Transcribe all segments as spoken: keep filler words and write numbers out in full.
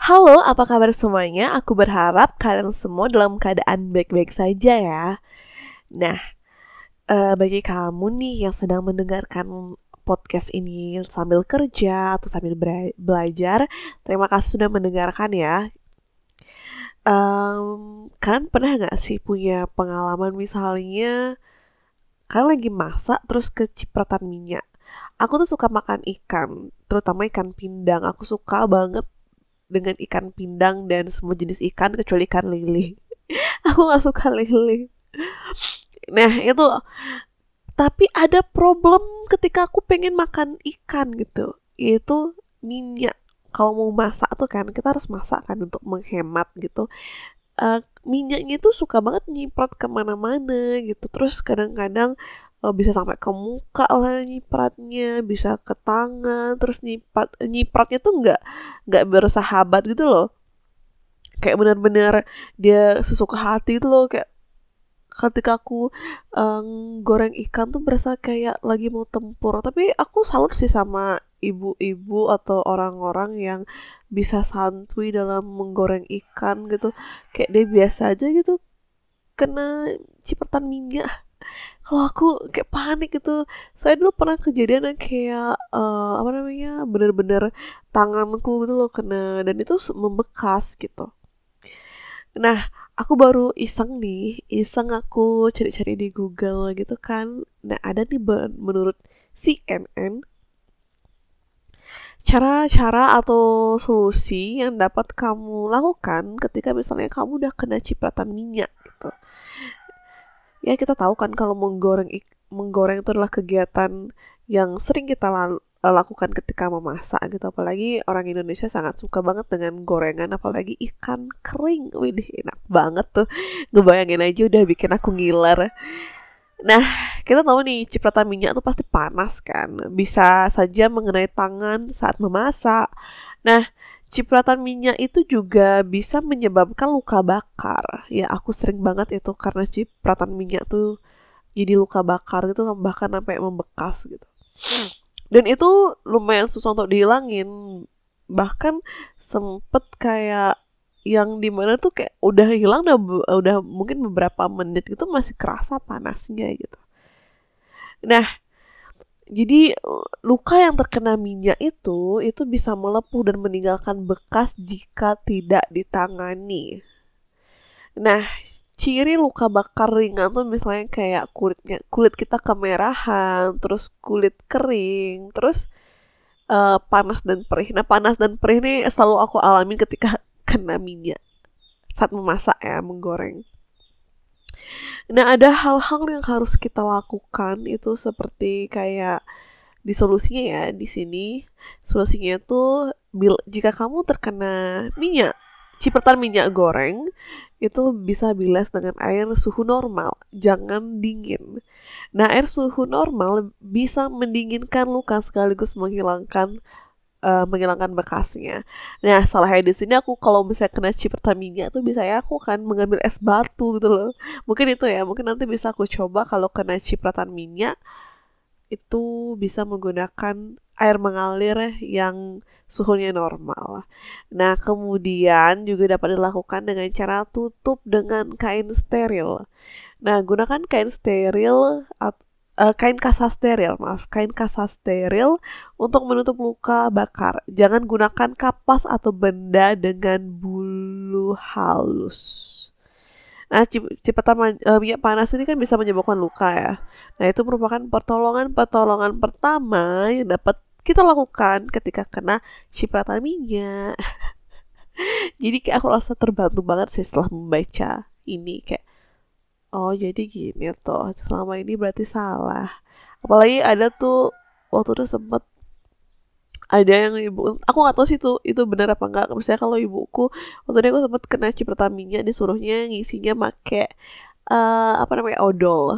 Halo, apa kabar semuanya? Aku berharap kalian semua dalam keadaan baik-baik saja ya. Nah, eh, bagi kamu nih yang sedang mendengarkan podcast ini sambil kerja atau sambil bera- belajar, terima kasih sudah mendengarkan ya. Em, kalian pernah nggak sih punya pengalaman misalnya kalian lagi masak terus kecipratan minyak? Aku tuh suka makan ikan, terutama ikan pindang. Aku suka banget dengan ikan pindang dan semua jenis ikan kecuali ikan lele. Aku gak suka lele. Nah itu, tapi ada problem ketika aku pengen makan ikan gitu, yaitu minyak. Kalau mau masak tuh kan kita harus masak kan untuk menghemat gitu. uh, Minyaknya tuh suka banget nyiprat kemana-mana gitu. Terus kadang-kadang uh, bisa sampai ke muka lah nyipratnya, bisa ke tangan. Terus nyiprat nyipratnya tuh nggak nggak bersahabat gitu loh. Kayak benar-benar dia sesuka hati itu loh. Kayak ketika aku um, goreng ikan tuh berasa kayak lagi mau tempur. Tapi aku salut sih sama ibu-ibu atau orang-orang yang bisa santuy dalam menggoreng ikan gitu. Kayak dia biasa aja gitu kena cipratan minyak. Kalau aku kayak panik gitu. Saya dulu pernah kejadian yang kayak uh, apa namanya, bener-bener tanganku gitu loh kena, dan itu membekas gitu. Nah, aku baru iseng nih, iseng aku cari-cari di Google gitu kan. Nah, ada nih menurut C N N cara-cara atau solusi yang dapat kamu lakukan ketika misalnya kamu udah kena cipratan minyak gitu. Ya kita tahu kan kalau menggoreng menggoreng itu adalah kegiatan yang sering kita lalu, lakukan ketika memasak gitu. Apalagi orang Indonesia sangat suka banget dengan gorengan, apalagi ikan kering. Wih, enak banget tuh. Ngebayangin aja udah bikin aku ngiler. Nah, kita tahu nih cipratan minyak tuh pasti panas kan. Bisa saja mengenai tangan saat memasak. Nah, cipratan minyak itu juga bisa menyebabkan luka bakar. Ya, aku sering banget itu karena cipratan minyak tuh jadi luka bakar gitu, bahkan sampai membekas gitu. Dan itu lumayan susah untuk dihilangin. Bahkan sempet kayak yang dimana tuh kayak udah hilang udah, udah mungkin beberapa menit gitu masih kerasa panasnya gitu. Nah, jadi luka yang terkena minyak itu itu bisa melepuh dan meninggalkan bekas jika tidak ditangani. Nah, ciri luka bakar ringan tuh misalnya kayak kulitnya kulit kita kemerahan, terus kulit kering, terus uh, panas dan perih. Nah, panas dan perih ini selalu aku alamin ketika kena minyak saat memasak ya, menggoreng. Nah, ada hal-hal yang harus kita lakukan itu seperti kayak di solusinya ya, di sini solusinya tuh bil jika kamu terkena minyak, cipratan minyak goreng, itu bisa bilas dengan air suhu normal, jangan dingin. Nah, air suhu normal bisa mendinginkan luka sekaligus menghilangkan uh, menghilangkan bekasnya. Nah, salahnya di sini aku kalau misalnya kena cipratan minyak tuh bisa ya aku kan mengambil es batu gitu loh. Mungkin itu ya, mungkin nanti bisa aku coba kalau kena cipratan minyak itu bisa menggunakan air mengalir yang suhunya normal. Nah, kemudian juga dapat dilakukan dengan cara tutup dengan kain steril. Nah, gunakan kain steril uh, kain kasa steril, maaf, kain kasa steril untuk menutup luka bakar. Jangan gunakan kapas atau benda dengan bulu halus. Nah, cipratan uh, minyak panas ini kan bisa menyebabkan luka ya. Nah, itu merupakan pertolongan-pertolongan pertama yang dapat kita lakukan ketika kena cipratan minyak. Jadi kayak aku rasa terbantu banget sih setelah membaca ini. Kayak, oh jadi gini toh, selama ini berarti salah. Apalagi ada tuh, waktu itu sempet ada yang ibu, aku nggak tahu sih itu itu benar apa enggak. Misalnya kalau ibuku waktu itu aku sempat kena cipratan minyak, disuruhnya ngisinya make uh, apa namanya, odol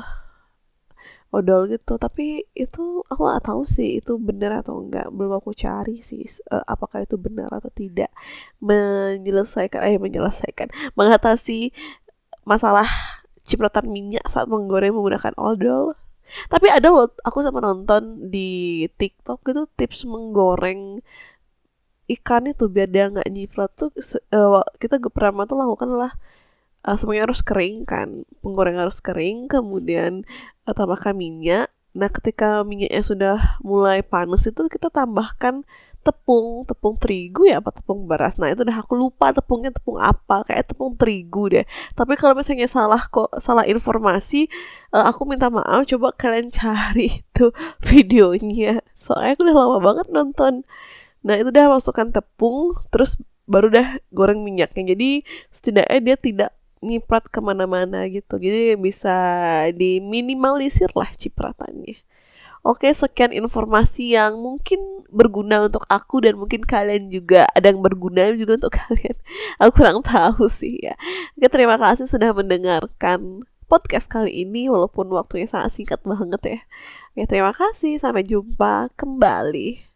odol gitu. Tapi itu aku nggak tahu sih itu benar atau enggak, belum aku cari sih uh, apakah itu benar atau tidak menyelesaikan eh menyelesaikan mengatasi masalah cipratan minyak saat menggoreng menggunakan odol. Tapi ada loh, aku sama nonton di TikTok gitu tips menggoreng ikan itu biar dia nggak nyiprat tuh uh, kita pertama tuh lakukan lah uh, semuanya harus kering kan, penggoreng harus kering, kemudian uh, tambahkan minyak. Nah ketika minyaknya sudah mulai panas itu kita tambahkan tepung, tepung terigu ya apa tepung beras. Nah itu udah aku lupa tepungnya tepung apa, kayak tepung terigu deh. Tapi kalau misalnya salah kok salah informasi, uh, aku minta maaf. Coba kalian cari itu videonya. Soalnya aku udah lama banget nonton. Nah itu udah masukkan tepung, terus baru dah goreng minyaknya. Jadi setidaknya dia tidak nyiprat kemana-mana gitu. Jadi bisa diminimalisir lah cipratannya. Oke, sekian informasi yang mungkin berguna untuk aku dan mungkin kalian juga ada yang berguna juga untuk kalian. Aku kurang tahu sih ya. Oke, terima kasih sudah mendengarkan podcast kali ini walaupun waktunya sangat singkat banget ya. Oke, terima kasih. Sampai jumpa kembali.